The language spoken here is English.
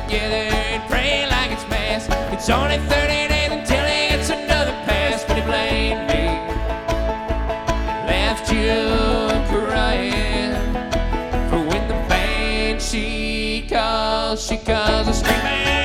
together and pray like it's mass. It's only 30 days until he gets another pass, but he blamed me and left you crying for when the band she calls a street man.